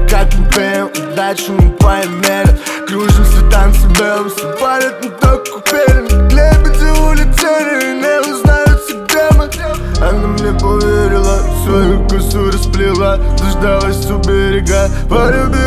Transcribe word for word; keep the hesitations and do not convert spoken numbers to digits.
как импеем, удачу мы поймали. Кружимся танцем белым, все палят, мы так купили. Как лебеди улетели, не узнают где мы. Она мне поверила, свою косу расплела, дождалась у берега, полюбила.